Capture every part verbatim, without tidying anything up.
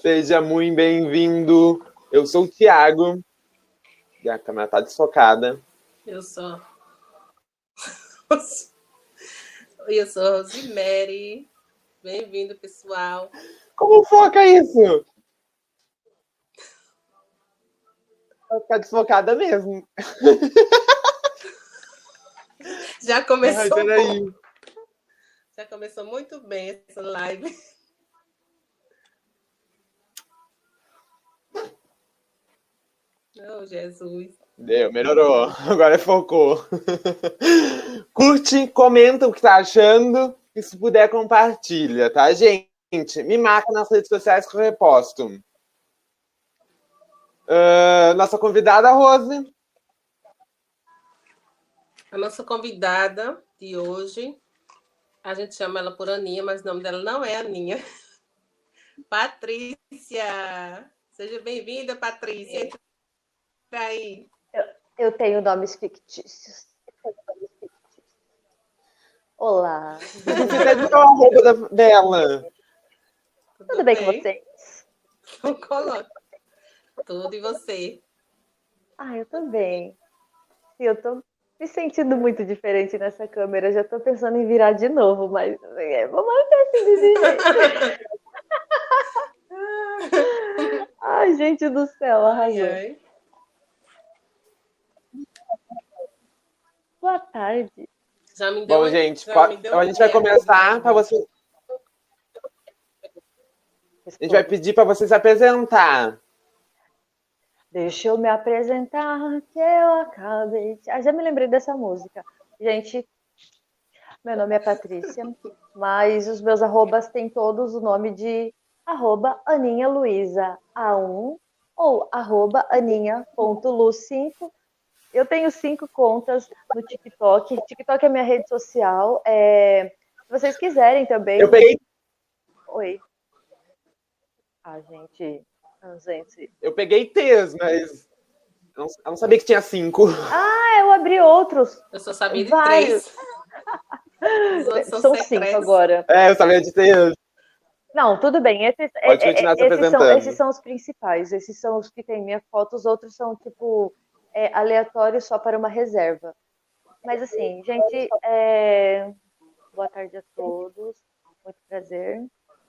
Seja muito bem-vindo. Eu sou o Thiago. E a câmera tá desfocada. Eu sou. Eu sou a Rosemary. Bem-vindo, pessoal. Como foca isso? Vai ficar desfocada mesmo. Já começou. Ai, peraí. Já começou muito bem essa live. Oh, Jesus. Deu, melhorou. Agora focou. Curte, comenta o que tá achando. E se puder, compartilha, tá, gente? Me marca nas redes sociais que eu reposto. Uh, nossa convidada, Rose. A nossa convidada de hoje, a gente chama ela por Aninha, mas o nome dela não é Aninha. Patrícia. Seja bem-vinda, Patrícia. Entra aí. Eu, eu tenho nomes fictícios. Olá. Você viu a roupa dela? Tudo, Tudo bem, bem com vocês? Não coloca. Tudo e você? Ah, eu tô bem. Eu tô me sentindo muito diferente nessa câmera. Já tô pensando em virar de novo, mas vamos manter assim desse jeito. Ai, gente do céu, arrasou. Ai, ai. Boa tarde. Já me deu Bom, um, gente, pode, então a gente vai começar para você. A gente vai pedir para você se apresentar. Deixa eu me apresentar, que eu acabei. Ah, já me lembrei dessa música. Gente, meu nome é Patrícia, mas os meus arrobas têm todos o nome de arroba Aninha Luiza A um ou arroba aninha ponto lu cinco. Eu tenho cinco contas no TikTok. TikTok é minha rede social. É... Se vocês quiserem também. Eu peguei. Oi. Ah, gente. Ah, gente. Eu peguei três, mas eu não, eu não sabia que tinha cinco. Ah, eu abri outros. Eu só sabia de Vários. três. São, São cinco agora. É, eu sabia de três. Não, tudo bem. Esses, Pode é, continuar é, se esses, apresentando. são, esses são os principais. Esses são os que tem minha foto. Os outros são, tipo, é, aleatórios só para uma reserva. Mas, assim, gente, é... boa tarde a todos. Muito prazer.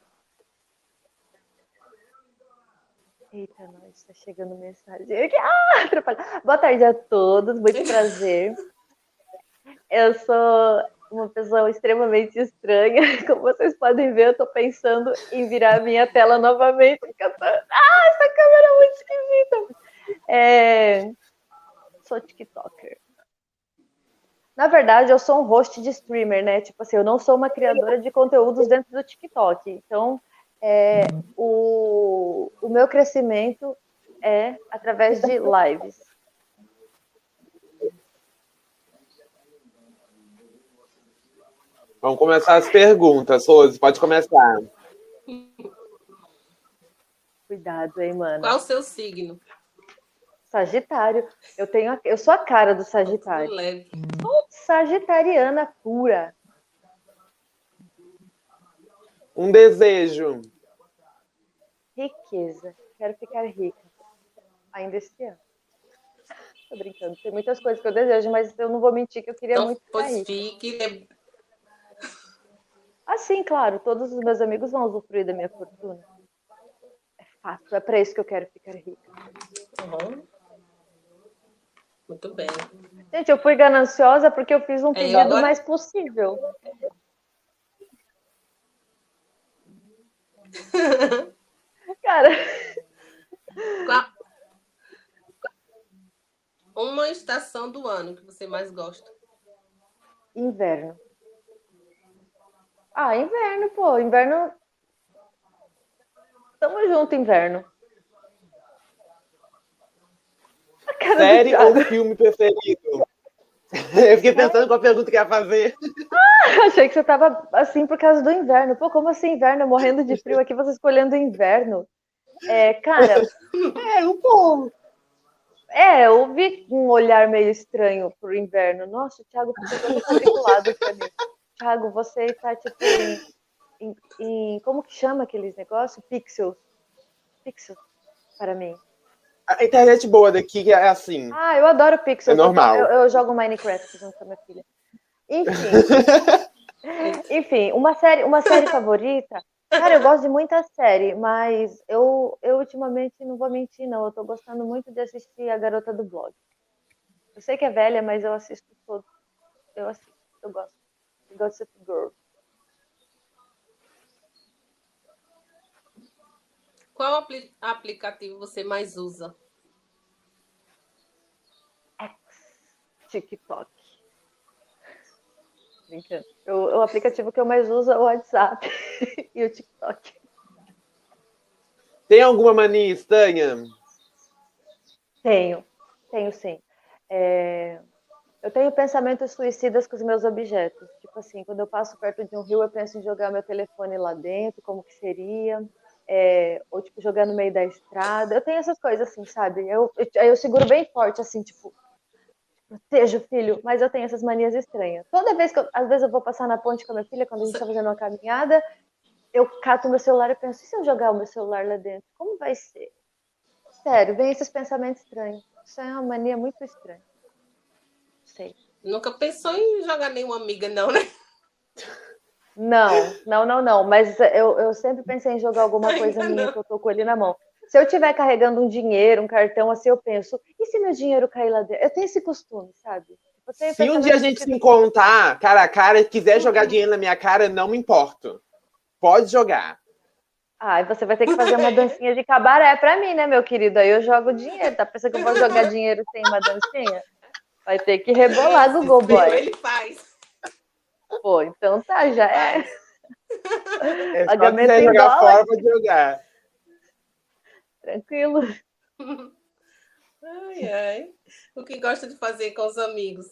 Eita, nós, está chegando mensagem. Ah, atrapalha. Boa tarde a todos. Muito prazer. Eu sou uma pessoa extremamente estranha. Como vocês podem ver, eu estou pensando em virar a minha tela novamente. Tô... Ah, essa câmera é muito esquisita. É... Sou TikToker. Na verdade, eu sou um host de streamer, né? Tipo assim, eu não sou uma criadora de conteúdos dentro do TikTok. Então, é, o, o meu crescimento é através de lives. Vamos começar as perguntas, Rose. Pode começar. Cuidado, hein, mano. Qual o seu signo? Sagitário. Eu tenho, a, eu sou a cara do Sagitário. Leve. Sou sagitariana pura. Um desejo. Riqueza. Quero ficar rica. Ainda esse ano. Tô brincando. Tem muitas coisas que eu desejo, mas eu não vou mentir que eu queria Então, muito ficar pois rica. fique. Ah, sim, claro. Todos os meus amigos vão usufruir da minha fortuna. É fato. É para isso que eu quero ficar rica. Uhum. Muito bem. Gente, eu fui gananciosa porque eu fiz um pedido é, agora... mais possível. Cara. Uma estação do ano que você mais gosta? Inverno. Ah, inverno, pô. Inverno. Tamo junto, inverno. Série ou filme preferido? Eu fiquei pensando qual a pergunta que ia fazer. Ah, achei que você tava assim por causa do inverno. Pô, como assim inverno? Morrendo de frio aqui, você escolhendo inverno. É, cara... É, um pouco. É, eu vi um olhar meio estranho pro inverno. Nossa, o Thiago ficou todo quadriculado pra mim. Thiago, você tá, tipo, em, em, em... Como que chama aqueles negócios? Pixels. Pixel para mim. A internet boa daqui é assim. Ah, eu adoro Pixel. É normal. Eu, eu jogo Minecraft junto com a minha filha. Enfim. Enfim, uma série, uma série favorita. Cara, eu gosto de muita série, mas eu, eu ultimamente não vou mentir, não. Eu tô gostando muito de assistir A Garota do Blog. Eu sei que é velha, mas eu assisto todo. Eu assisto, eu gosto. Gossip Girl. Qual apli- aplicativo você mais usa? TikTok. Brincando. Eu- o aplicativo que eu mais uso é o WhatsApp e o TikTok. Tem alguma mania estranha? Tenho, tenho sim. É, Eu tenho pensamentos suicidas com os meus objetos. Tipo assim, quando eu passo perto de um rio, eu penso em jogar meu telefone lá dentro, como que seria. É, ou, tipo, jogar no meio da estrada. Eu tenho essas coisas assim, sabe? Eu, eu, eu seguro bem forte, assim, tipo, protejo o filho, mas eu tenho essas manias estranhas. Toda vez que eu, às vezes eu vou passar na ponte com a minha filha, quando a gente tá fazendo uma caminhada, eu cato meu celular e penso, e se eu jogar o meu celular lá dentro? Como vai ser? Sério, vem esses pensamentos estranhos. Isso é uma mania muito estranha. Sei. Nunca pensou em jogar nenhuma amiga, não, né? Não, não, não, não. Mas eu, eu sempre pensei em jogar alguma coisa Ainda minha não. que eu tô com ele na mão. Se eu estiver carregando um dinheiro, um cartão, assim, eu penso, e se meu dinheiro cair lá dentro? Eu tenho esse costume, sabe? Eu tenho Se um dia a pensamento gente se suicida. encontrar cara a cara e quiser jogar dinheiro na minha cara, não me importo. Pode jogar. Ah, e você vai ter que fazer uma dancinha de cabaré pra mim, né, meu querido? Aí eu jogo dinheiro. Tá pensando que eu vou jogar dinheiro sem uma dancinha? Vai ter que rebolar, Esse Google seu Boy. ele faz. Pô, então tá, já é. Faz. É só Pagamento quiser em jogar dólar, fora, pode jogar. tranquilo. Ai, ai. O que gosta de fazer com os amigos?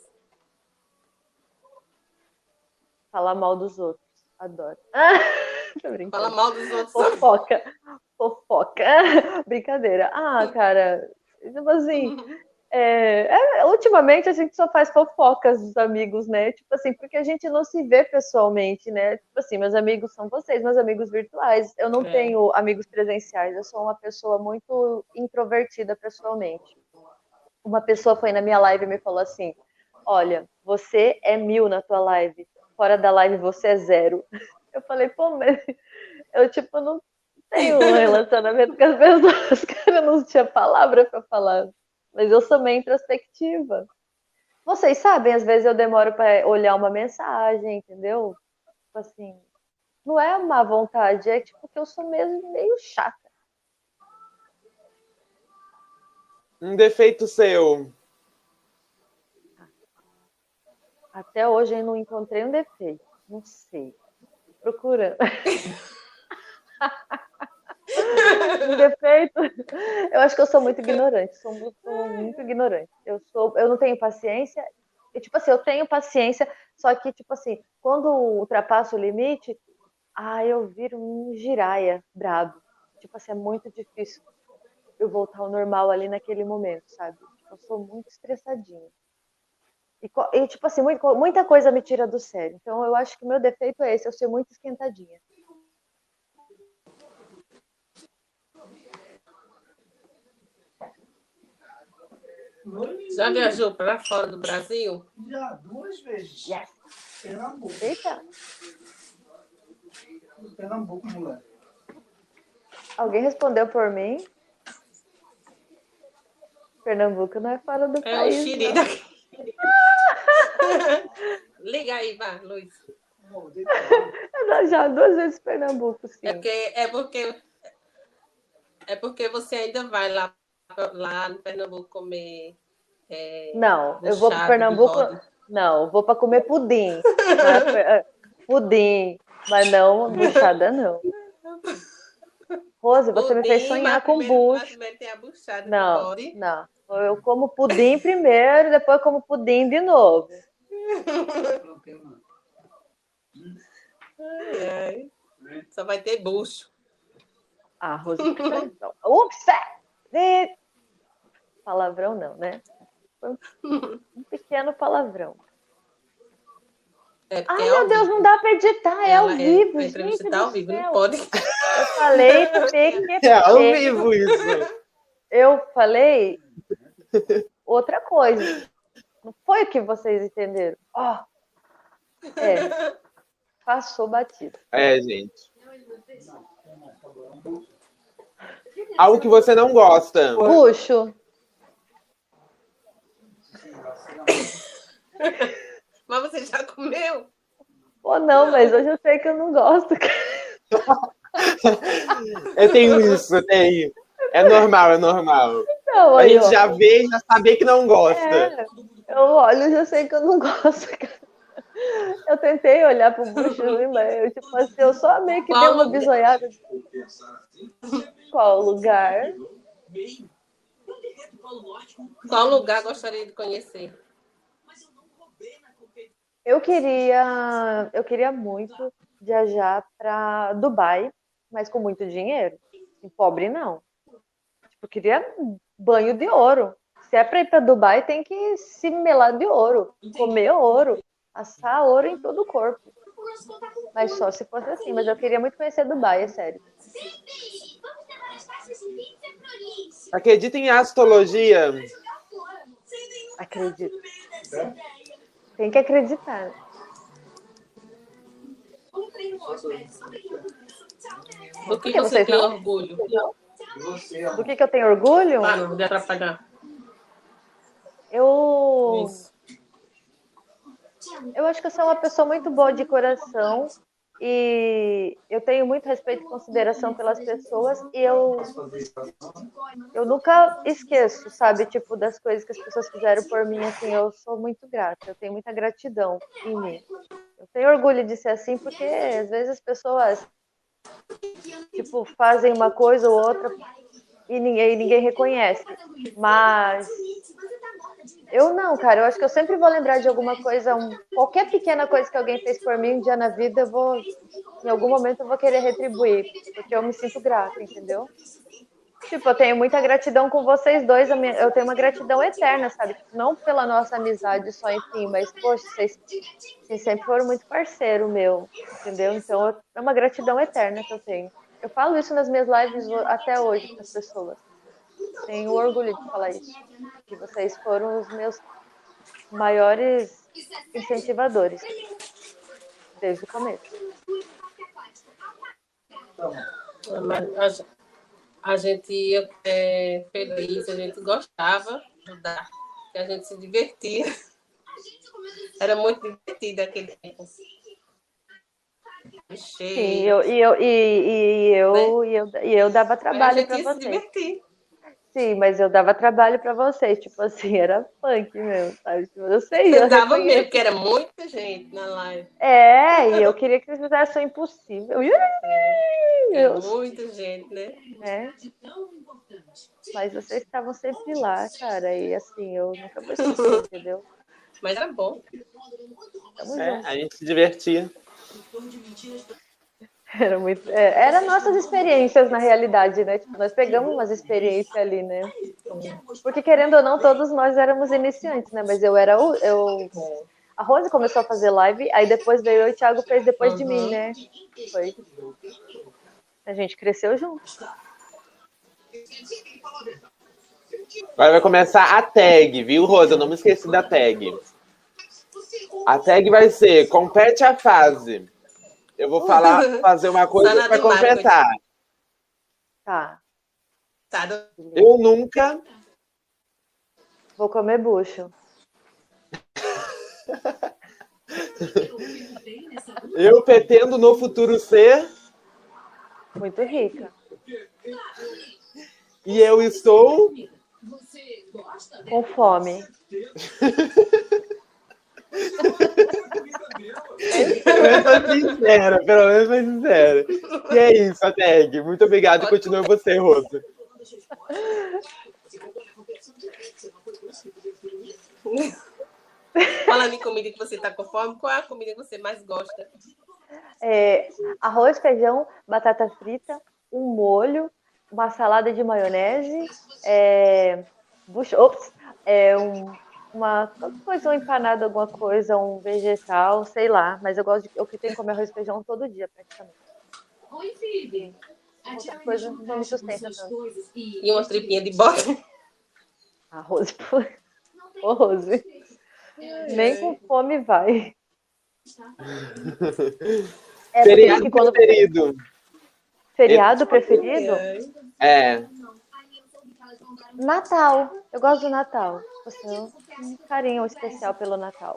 Falar mal dos outros. Adoro. Ah, tô Fala brincando. mal dos outros. Fofoca. Fofoca. Brincadeira. Ah, cara, tipo assim, é, é, ultimamente a gente só faz fofocas dos amigos, né? Tipo assim, porque a gente não se vê pessoalmente, né? Tipo assim, meus amigos são vocês, meus amigos virtuais. Eu não É. tenho amigos presenciais, eu sou uma pessoa muito introvertida pessoalmente. Uma pessoa foi na minha live e me falou assim: olha, você é mil na tua live, fora da live você é zero. Eu falei, pô, mas eu tipo não tenho um relacionamento com as pessoas, cara, eu não tinha palavra pra falar. Mas eu sou meio introspectiva. Vocês sabem, às vezes eu demoro pra olhar uma mensagem, entendeu? Tipo assim, não é má vontade, é tipo que eu sou mesmo meio chata. Um defeito seu. Até hoje eu não encontrei um defeito. Não sei. Procurando. Um defeito. Eu acho que eu sou muito ignorante. Sou muito, muito ignorante. Eu sou, eu não tenho paciência. E, tipo assim, eu tenho paciência, só que, tipo assim, quando ultrapasso o limite, ah, eu viro um giraia brabo. Tipo assim, é muito difícil eu voltar ao normal ali naquele momento, sabe? Tipo, eu sou muito estressadinha. E, e, tipo assim, muito, muita coisa me tira do sério. Então, eu acho que o meu defeito é esse, eu sou muito esquentadinha. Já viajou para fora do Brasil? Já, duas vezes. Yes. Pernambuco. Eita, Pernambuco, mulher. alguém respondeu por mim? Pernambuco não é fora do É o país, Xiri não. daqui. Liga aí, vai, Luiz. Eu já duas vezes Pernambuco, sim. É porque, é porque, é porque você ainda vai lá, lá no Pernambuco comer. É, Não, eu vou para buchada de Pernambuco. bode. Não, vou para comer pudim. Não é per- é, pudim, mas não buchada, não. Rose, você me fez Pudim, sonhar mas com primeiro, mas bucho. primeiro tem a buchada de Não, bode. não. Eu como pudim primeiro, depois como pudim de novo. Ai, ai. Só vai ter bucho. Ah, Rose, então. Ups! é! Palavrão não, né? Foi um um pequeno palavrão. É porque Ai, é ao meu Deus, vivo. não dá pra editar, é Ela ao vivo, a gente entrevista tá do ao vivo, não céu. pode. Eu falei É ao P Q P. vivo isso. Eu falei outra coisa. Não foi o que vocês entenderam. Ó, é, passou batido. É, gente. Algo que você não gosta. Bucho. Mas você já comeu? Ou não, mas hoje eu sei que eu não gosto. Eu tenho isso, eu tenho. É normal, é normal. Não, A aí, gente ó. já vê e já sabe que não gosta. É, eu olho e já sei que eu não gosto, cara. Eu tentei olhar pro bucho, mas eu, tipo assim, eu só meio que Qual dei uma lugar? bisoiada. Qual lugar? Qual lugar gostaria de conhecer? Eu queria, eu queria muito viajar para Dubai, mas com muito dinheiro. E pobre não. Tipo, eu queria banho de ouro. Se é para ir para Dubai, tem que se melar de ouro, comer ouro, assar ouro em todo o corpo. Mas só se fosse assim. Mas eu queria muito conhecer Dubai, é sério. Acredita em astrologia? Acredito. Tem que acreditar. Do que que você vocês tem não? orgulho? Do que, que eu tenho orgulho? Para, não vou te atrapalhar. Eu. Isso. Eu acho que eu sou uma pessoa muito boa de coração e eu tenho muito respeito e consideração pelas pessoas e eu, eu nunca esqueço, sabe, tipo, das coisas que as pessoas fizeram por mim, assim, eu sou muito grata, eu tenho muita gratidão em mim. Eu tenho orgulho de ser assim porque às vezes as pessoas, tipo, fazem uma coisa ou outra e ninguém, ninguém reconhece, mas eu não, cara, eu acho que eu sempre vou lembrar de alguma coisa, um, qualquer pequena coisa que alguém fez por mim um dia na vida, eu vou, em algum momento eu vou querer retribuir, porque eu me sinto grata, entendeu? Tipo, eu tenho muita gratidão com vocês dois, eu tenho uma gratidão eterna, sabe? Tipo, não pela nossa amizade só, enfim, mas, poxa, vocês, vocês sempre foram muito parceiro meu, entendeu? Então, é uma gratidão eterna que eu tenho. Eu falo isso nas minhas lives até hoje para as pessoas. Tenho orgulho de falar isso. Que vocês foram os meus maiores incentivadores desde o começo. A, a gente ia é, feliz, a gente gostava de ajudar, a gente se divertia. Era muito divertido aquele tempo. Sim, e eu, e eu, e, e eu, né? e eu, e eu dava trabalho para vocês. Se divertir. Sim, mas eu dava trabalho para vocês, tipo assim, era punk mesmo, sabe? Eu sei, Você eu dava reconheço. mesmo, porque era muita gente na live. É, e eu queria que vocês fizessem o impossível. É, muita gente, né? É. Mas vocês estavam sempre lá, cara, e assim, eu nunca vou esquecer, entendeu? Mas era bom. É, a gente se divertia. Era muito. É, era nossas experiências, na realidade, né? Tipo, nós pegamos umas experiências ali, né? Porque, querendo ou não, todos nós éramos iniciantes, né? Mas eu era o. Eu... A Rose começou a fazer live, aí depois veio eu e o Thiago fez depois uhum. de mim, né? Foi. A gente cresceu junto. Agora vai começar a tag, viu, Rose? Eu não me esqueci da tag. A tag vai ser compete a fase. Eu vou falar, fazer uma coisa para completar. Tá. tá. Eu nunca... Vou comer bucho. Eu pretendo no futuro ser... Muito rica. E eu estou... Com fome. Pelo menos foi sincera, pelo menos foi sincera. E é isso, a tag. Muito obrigado e continua você, Rosa. Falando em comida que você tá com fome, qual é a comida que você mais gosta? É, arroz, feijão, batata frita, um molho, uma salada de maionese, é, bucho, ops, é, um, uma qualquer coisa, um empanado, alguma coisa, um vegetal, sei lá. Mas eu gosto de, eu que tenho que comer arroz e feijão todo dia, praticamente. Oi, Phoebe. A Outra Charlie coisa deixou não me embaixo sustenta suas tanto. coisas e... E umas tripinhas de bode. Arroz, pô. Ô, Rose. Nem com fome vai. É por isso Feriado que quando você... preferido. Feriado preferido? É. Natal. Eu gosto do Natal. Eu tenho um carinho especial pelo Natal.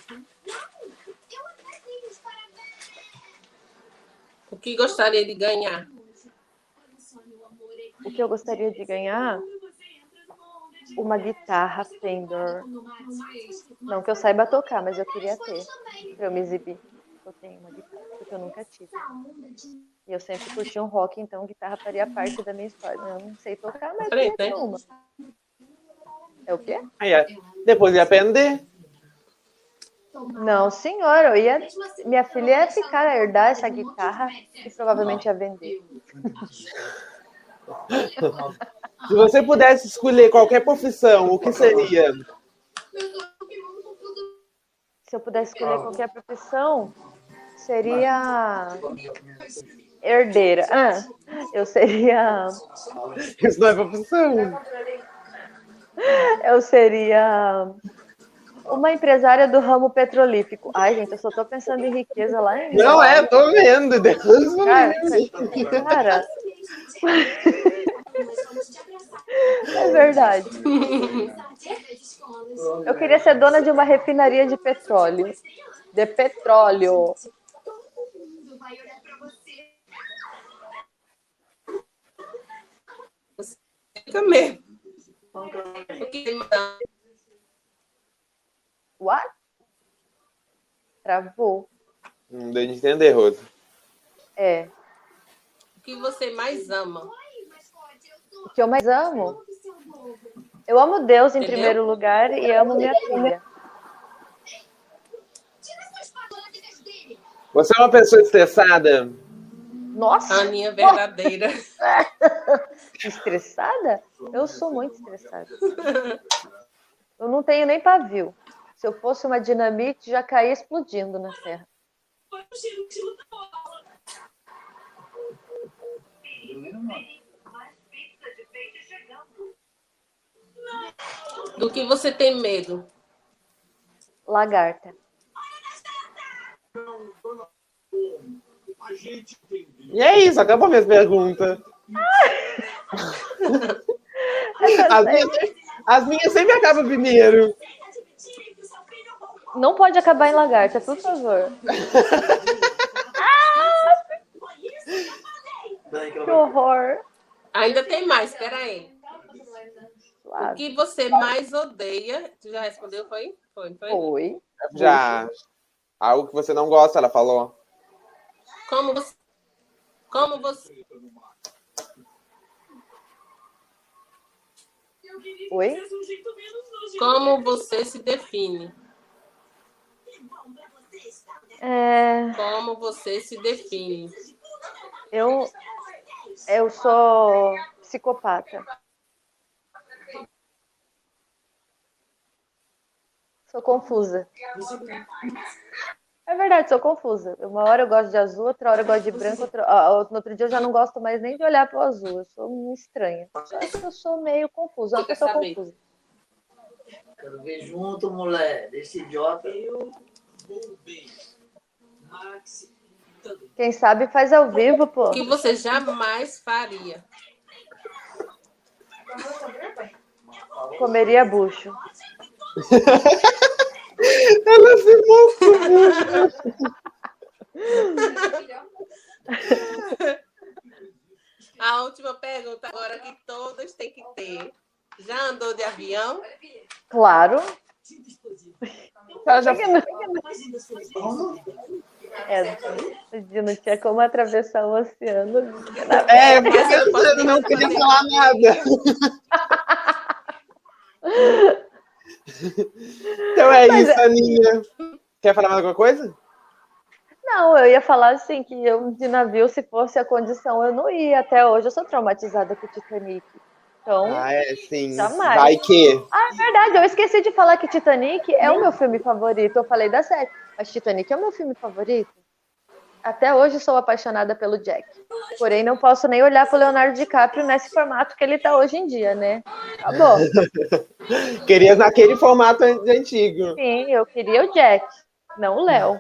O que gostaria de ganhar? O que eu gostaria de ganhar? Uma guitarra Fender. Não que eu saiba tocar, mas eu queria ter. Pra eu me exibir. Eu tenho uma guitarra, porque eu nunca tive. E eu sempre curti um rock, então guitarra faria parte da minha história. Eu não sei tocar, mas eu queria ter uma. É o quê? Aí, é. Depois de aprender. Não, senhor, eu ia. Minha filha ia ficar a herdar essa guitarra e provavelmente ia vender. Se você pudesse escolher qualquer profissão, o que seria? Se eu pudesse escolher qualquer profissão, seria herdeira. Ah, eu seria. Isso não é profissão. Eu seria uma empresária do ramo petrolífico. Ai, gente, eu só tô pensando em riqueza lá em. Não é, tô vendo. Deus Cara, cara. É verdade. Eu queria ser dona de uma refinaria de petróleo. De petróleo. Fica mesmo. What? Travou. Não deu de entender, Rosa. É. O que você mais ama? O que eu mais amo? Eu amo Deus em Entendeu? primeiro lugar e amo minha filha. Você é uma pessoa estressada? Nossa! A minha verdadeira. Estressada? Eu sou muito estressada. Eu não tenho nem pavio. Se eu fosse uma dinamite, já caía explodindo na terra. Do que você tem medo? Lagarta. E é isso, acabou minhas perguntas. As minhas, as minhas sempre acabam primeiro. Não pode acabar em lagarta, por favor. Que horror. Ainda tem mais, espera aí. O Suave. que você mais odeia? Tu já respondeu, foi? Foi, foi? Oi. Já. Algo que você não gosta, ela falou. Como você... Como você... Oi? Como você se define? É, Como você se define? eu, eu sou psicopata. Sou confusa. É verdade, sou confusa. Uma hora eu gosto de azul, outra hora eu gosto de branco, outra... ah, no outro dia eu já não gosto mais nem de olhar para o azul. Eu sou uma estranha. Só que eu sou meio confusa, uma Quer pessoa saber? confusa. Quero ver junto, mulher. Desse idiota. Quem sabe faz ao vivo, pô. O que você jamais faria? Comeria bucho. Ela se mostra. A última pergunta agora que todos têm que ter. Já andou de avião? Claro. Ela já... É, não tinha como atravessar o oceano. É, porque você não queria falar nada. Então é Mas isso, é- Aninha. Quer falar mais alguma coisa? Não, eu ia falar assim que eu de navio, se fosse a condição, eu não ia até hoje. Eu sou traumatizada com o Titanic. Então, Ah, é, sim. jamais. Vai que. Ah, é verdade, eu esqueci de falar que Titanic é o meu filme favorito. Eu falei da série, mas Titanic é o meu filme favorito. Até hoje sou apaixonada pelo Jack. Porém, não posso nem olhar pro Leonardo DiCaprio nesse formato que ele tá hoje em dia, né? Acabou. Querias naquele formato antigo. Sim, eu queria o Jack, não o Léo.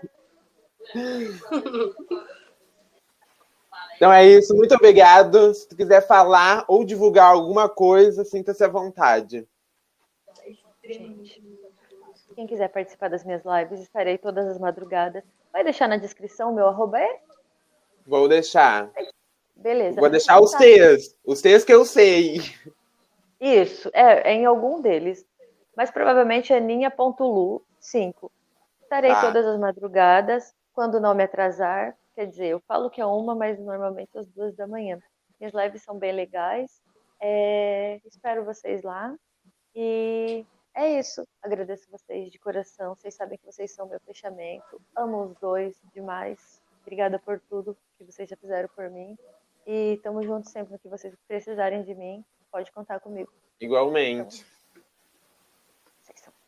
Então é isso, muito obrigado. Se tu quiser falar ou divulgar alguma coisa, sinta-se à vontade. Gente, quem quiser participar das minhas lives, estarei todas as madrugadas. Vai deixar na descrição o meu arroba é? Vou deixar. Beleza. Vou deixar os Tá. teus. Os teus que eu sei. Isso, é, é em algum deles. Mas provavelmente é ninha.lu cinco. Estarei Tá. todas as madrugadas, quando não me atrasar. Quer dizer, eu falo que é uma, mas normalmente às duas da manhã. Minhas lives são bem legais. É, espero vocês lá. E é isso. Agradeço vocês de coração. Vocês sabem que vocês são meu fechamento. Amo os dois demais. Obrigada por tudo que vocês já fizeram por mim. E estamos juntos sempre no que vocês precisarem de mim. Pode contar comigo. Igualmente. Vocês são...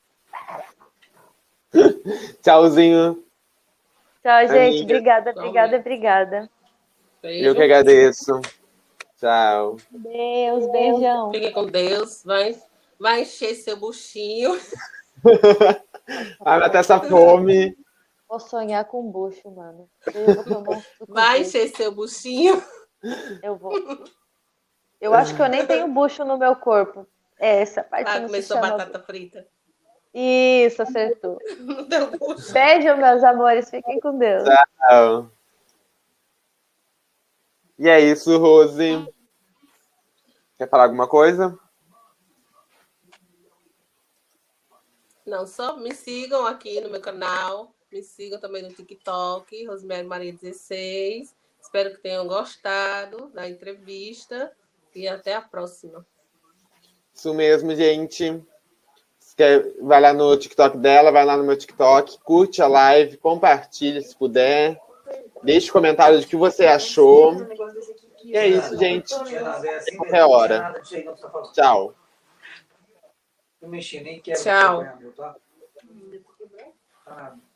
Tchauzinho. Tchau, gente. Amiga. Obrigada, obrigada, obrigada. Beijo. Eu que agradeço. Tchau. Deus, beijão. Fique com Deus. Vai, vai encher seu buchinho. Vai matar essa fome. Vou sonhar com bucho, mano. Eu vou tomar um suco Vai desse. encher seu buchinho. Eu vou. Eu acho que eu nem tenho bucho no meu corpo. É, essa parte Ah, não se começou chama... batata frita. Isso, acertou. Não deu bucho. Beijo, meus amores. Fiquem com Deus. Tchau. E é isso, Rose. Quer falar alguma coisa? Não, só me sigam aqui no meu canal. Me sigam também no TikTok, Rosemary Maria dezesseis. Espero que tenham gostado da entrevista. E até a próxima. Isso mesmo, gente. Se quer, vai lá no TikTok dela, vai lá no meu TikTok, curte a live, compartilha se puder. Deixe comentário do que você achou. E é isso, gente. Até qualquer hora. Tchau. Não mexi, nem quero. Tchau. Tá? Tá nada.